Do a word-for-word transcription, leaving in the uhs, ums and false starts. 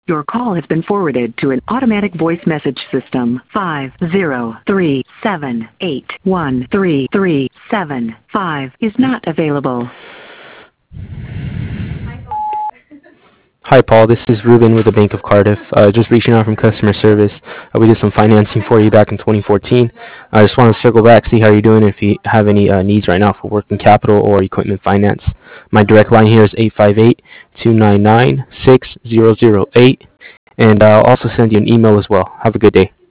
Your call has been forwarded to an automatic voice message system. five zero three seven eight one three three seven five is not available. Hi, Paul. This is Ruben with the Bank of Cardiff. Uh, just reaching out from customer service. Uh, we did some financing for you back in twenty fourteen. I just want to circle back, see how you're doing, if you have any uh, needs right now for working capital or equipment finance. My direct line here is eight five eight, two nine nine, six zero zero eight, and I'll also send you an email as well. Have a good day.